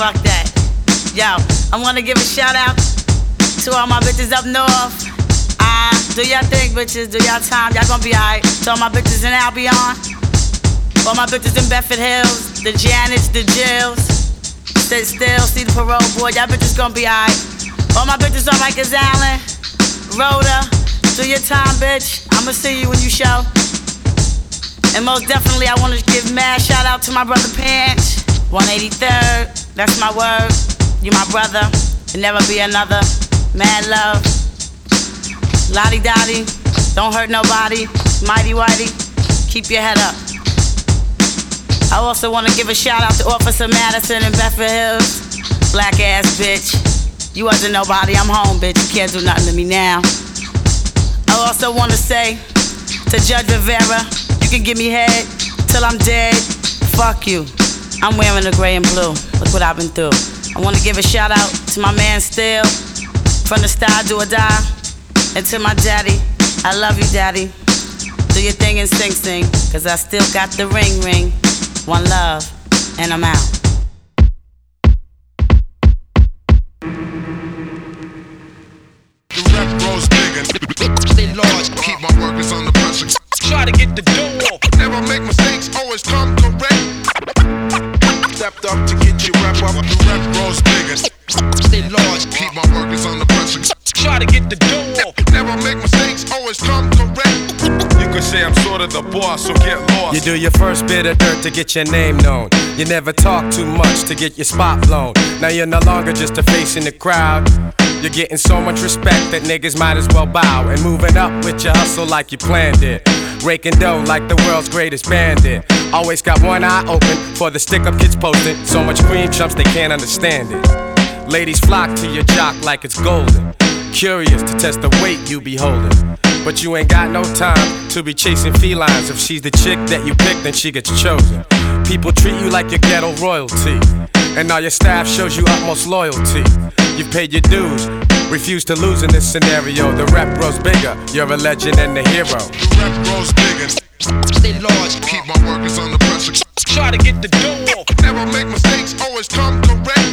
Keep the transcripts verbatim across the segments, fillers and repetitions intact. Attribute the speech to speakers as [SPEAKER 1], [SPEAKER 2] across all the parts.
[SPEAKER 1] fuck that. Yo, I wanna give a shout out to all my bitches up north. Ah, uh, do y'all thing, bitches, do y'all time, y'all gonna be alright. To all my bitches in Albion, all my bitches in Bedford Hills, the Janets, the Jills, sit still, see the parole board, y'all bitches gonna be alright. All my bitches on Rikers Island, Rhoda, do your time, bitch, I'ma see you when you show. And most definitely I wanna give mad shout out to my brother Pinch, one eighty-third, that's my word. You my brother, and never be another. Mad love, lottie dottie, don't hurt nobody. Mighty whitey, keep your head up. I also wanna give a shout out to Officer Madison in Bedford Hills. Black ass bitch, you wasn't nobody, I'm home bitch, you can't do nothing to me now. I also wanna say to Judge Rivera, you can give me head till I'm dead, fuck you. I'm wearing the gray and blue, look what I've been through. I wanna give a shout out to my man Still, from the style Do or Die, and to my daddy, I love you daddy. Do your thing and sing sing, cause I still got the ring ring. One love, and I'm out.
[SPEAKER 2] The rep grows bigger, stay large, keep my workers under pressure. Try to get the dough off, never make mistakes, always come correct. Stepped up to get you wrap up. The rep grows bigger, stay large, keep my workers under pressure. Try to get the dough off, never make mistakes, always come correct. You could say I'm sort of the boss, so get lost.
[SPEAKER 3] You do your first bit of dirt to get your name known. You never talk too much to get your spot blown. Now you're no longer just a face in the crowd. You're getting so much respect that niggas might as well bow. And moving up with your hustle like you planned it. Raking dough like the world's greatest bandit. Always got one eye open for the stick-up kids posting. So much cream chumps they can't understand it. Ladies flock to your jock like it's golden. Curious to test the weight you be holding. But you ain't got no time to be chasing felines. If she's the chick that you pick, then she gets chosen. People treat you like your ghetto royalty, and all your staff shows you utmost loyalty. You've paid your dues, refuse to lose in this scenario. The rep grows bigger, you're a legend and a hero.
[SPEAKER 2] The rep grows bigger, stay large, keep my workers under pressure. Try to get the dough off, never make mistakes, always come correct.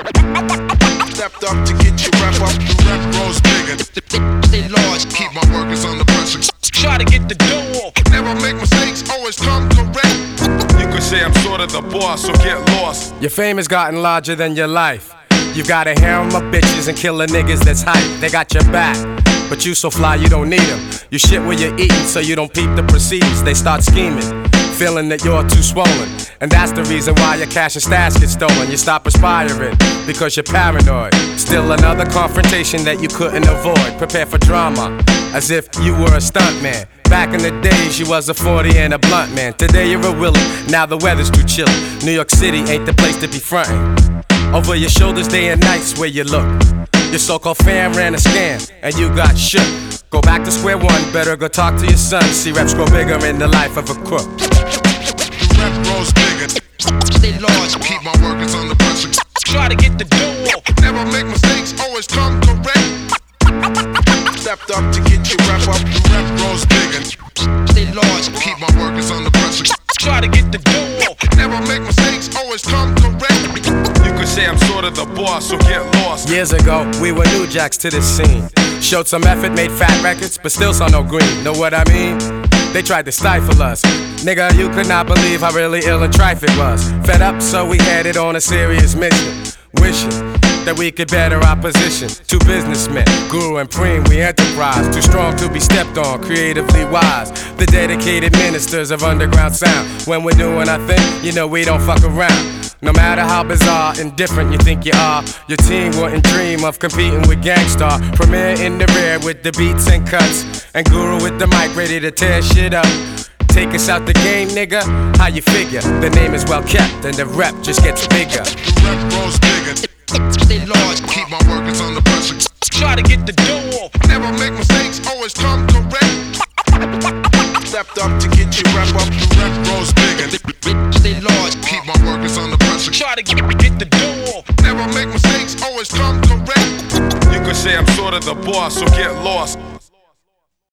[SPEAKER 2] Stepped up to get you wrap up. The rep grows bigger, stay large, keep my workers under pressure. Try to get the dough off, never make mistakes, always come correct. You could say I'm sort of the boss, so get lost.
[SPEAKER 3] Your fame has gotten larger than your life. You got a harem of bitches and killer niggas that's hype. They got your back, but you so fly you don't need them. You shit where you're eating so you don't peep the proceeds. They start scheming, feeling that you're too swollen. And that's the reason why your cash and stash get stolen. You stop aspiring because you're paranoid. Still another confrontation that you couldn't avoid. Prepare for drama as if you were a stuntman. Back in the days you was a forty and a blunt man. Today you're a willie, now the weather's too chilly. New York City ain't the place to be frontin'. Over your shoulders day and nights where you look. Your so-called fam ran a scam and you got shook. Go back to square one, better go talk to your son. See reps grow bigger in the life of a crook.
[SPEAKER 2] The rep grows bigger, stay large, keep my workers under pressure. Try to get the dough off, never make mistakes, always come correct. Stepped up to get you wrap up. The rep grows bigger, stay large, keep my workers under pressure. Try to get the dough off, never make mistakes, always come correct. You could say I'm sort of the boss, so get lost.
[SPEAKER 3] Years ago, we were new jacks to this scene. Showed some effort, made fat records, but still saw no green. Know what I mean? They tried to stifle us. Nigga, you could not believe how really ill and trife it was. Fed up, so we headed on a serious mission. Wishing that we could better our position. Two businessmen, Guru and Preem, we enterprise. Too strong to be stepped on, creatively wise. The dedicated ministers of underground sound. When we're doing our thing, you know we don't fuck around. No matter how bizarre and different you think you are, your team wouldn't dream of competing with Gangstar. Premier in the rear with the beats and cuts, and Guru with the mic ready to tear shit up. Take us out the game, nigga, how you figure? The name is well kept and the rep just gets bigger.
[SPEAKER 2] The rep grows bigger, stay large, keep my workers under pressure. Try to get the dough off, never make mistakes, always come correct. Stepped up to get you wrap up. The rep grows bigger, stay large, keep my workers under pressure. Try to get, get the dough off, never make mistakes, always come correct. You could say I'm sort of the boss, so get lost.